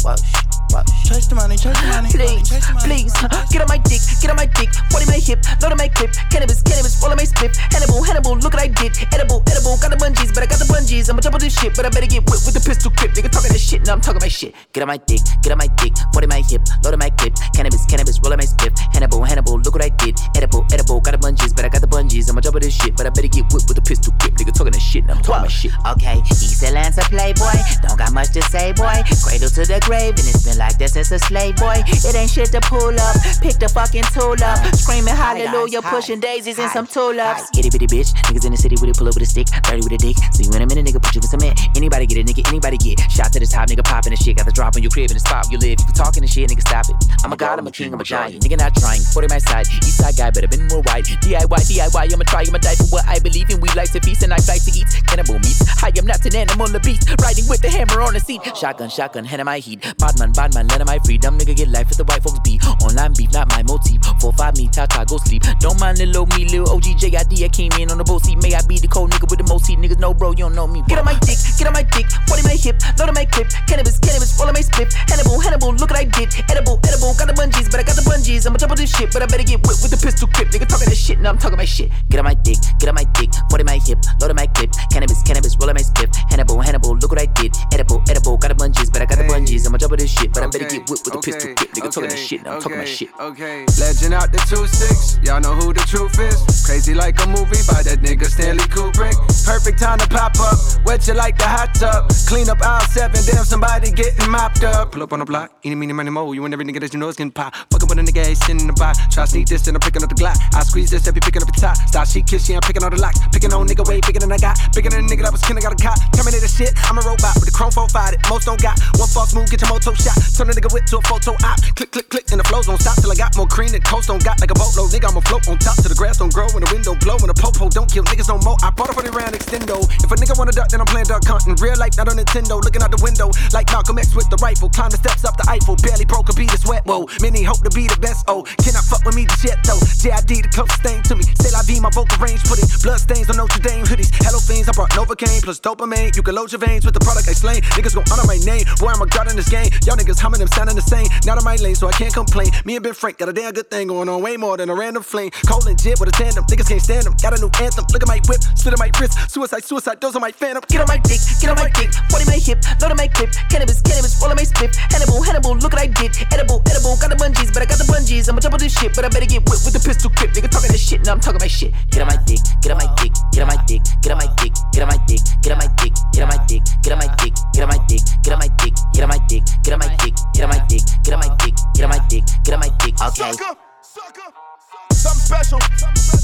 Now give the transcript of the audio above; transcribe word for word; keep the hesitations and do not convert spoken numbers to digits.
whoa, whoa. Chase the money, chase the money. Please, chase the money, please, money, uh, get on my dick, get on my dick. forty my hip, load on my clip. Cannabis, cannabis, roll on my split. Hannibal, Hannibal, look what I did. Edible, edible, got the bungees, but I got the bungees. I'ma jump on this shit, but I better get whipped with the pistol grip. Nigga talking that shit, now I'm talking my shit. Get on my dick, get on my dick. forty my hip, load on my clip. Cannabis, cannabis, roll on my split. Hannibal, Hannibal, look what I did. Edible, edible, got the bungees, but I got the bungees. I'ma jump on this shit, but I better get whipped with the pistol grip. Nigga talking that shit, now I'm talking my shit. Okay, East Atlanta playboy, don't got much to say, boy. Cradle to the grave, and it's been like that since a slave, boy. It ain't shit to pull up, pick the fucking tool up. Screaming hallelujah, pushing daisies and some tulips. Itty bitty bitch, niggas in the city with it, pull up with a stick, dirty with a dick. See you in a minute, nigga, put you in cement. Anybody get it, nigga, anybody get shot to the top, nigga, popping the shit. Got the drop on your crib in the spot you live. If you talking the shit, nigga, stop it. I'm a god, I'm a king, I'm a giant. Nigga, not trying. forty my side, east side guy, better been more wide. D I Y, D I Y, I'ma try, I'ma die for what I believe in. We like to feast and I like to eat cannibal meats. I am not an animal, a beast, riding with the hammer on the seat. Shotgun, shotgun, hand in my heat. Badman, badman, let my free. Dumb nigga get life with the white folks beat. Online beef, not my motif. Four five me, Tata, go sleep. Don't mind little me, little O G J I D. I came in on the boat seat. May I be the cold nigga with the most heat. Niggas know, bro, you don't know me. Bro. Get on my dick, get on my dick. forty my hip, load on my clip. Cannabis, cannabis, roll on my split. Hannibal, Hannibal, look what I did. Edible, edible, got the bungees, but I got the bungees. I'ma jump on this shit, but I better get whipped with the pistol grip. Nigga talking that shit, now I'm talking my shit. Get on my dick, get on my dick. forty my hip, load on my clip. Cannabis, cannabis, roll on my split. Hannibal, Hannibal, look what I did. Edible, edible, got the bungees, but I got the bungees. I'ma jump on this shit, but I better get whipped with the pistol grip. Nigga talking that shit, now I'm talking my shit. Okay, legend out the two six, y'all know who the truth is. Crazy like a movie by that nigga Stanley Kubrick. Perfect time to pop up, wet you like the hot tub. Clean up aisle seven, damn somebody getting mopped up. Pull up on the block, eeny meeny money mo. You and every nigga that you know is getting pop. Fucking with a nigga, ain't sitting in the box. Try to sneak this, then I'm picking up the Glock. I squeeze this, they be picking up the top. Style she kiss, she ain't picking on the locks. Picking on nigga way bigger than I got. Bigger than a nigga that was kin, I got a cop. Terminator shit, I'm a robot with the chrome four five that most don't got. One false move, get your moto shot. Turn a nigga whip to a photo op. Click, click, click, and the flows don't stop till I got more cream than coast don't got like a boatload. Nigga, I'ma float on top till the grass don't grow and the wind don't blow and the popo don't kill niggas no more. I bought a forty round extendo. If a nigga wanna duck, then I'm playing duck hunting. Real life, not on Nintendo. Looking out the window like Malcolm X with the rifle. Climb the steps up the Eiffel. Barely broke a beat, it's wet, whoa. Many hope to be the best, oh. Cannot fuck with me, the shit though. J I D, the closest thing to me. Still I be my vocal range, putting blood stains on Notre Dame hoodies. Hello fiends, I brought Novocaine plus dopamine. You can load your veins with the product I slain. Niggas gon' honor my name. Boy, I'm a god in this game. Y'all niggas humming them sounding the same. Not on my lane, so I can't complain. Me and Ben Frank got a damn good thing going on, way more than a random flame. Cold and jib with a tandem, niggas can't stand them. Got a new anthem, look at my whip, split on my wrist. Suicide, suicide, those are my phantom. Get on my dick, get on my dick. forty my hip, load on my clip. Cannabis, cannabis, roll on my split. Hannibal, Hannibal, look what I did. Edible, edible, got the bungees, but I got the bungees. I'ma jump on this shit, but I better get whipped with the pistol grip. Nigga talking that shit, now I'm talking my shit. Get on my dick, get on my dick, get on my dick, get on my dick, get on my dick, get on my dick, get on my dick, get on my dick, get on my dick, get on my dick, get on my dick, get on my dick, get on my dick, get on my dick, get on my dick, get on my dick. Okay. Sucker, sucker, something special, something special.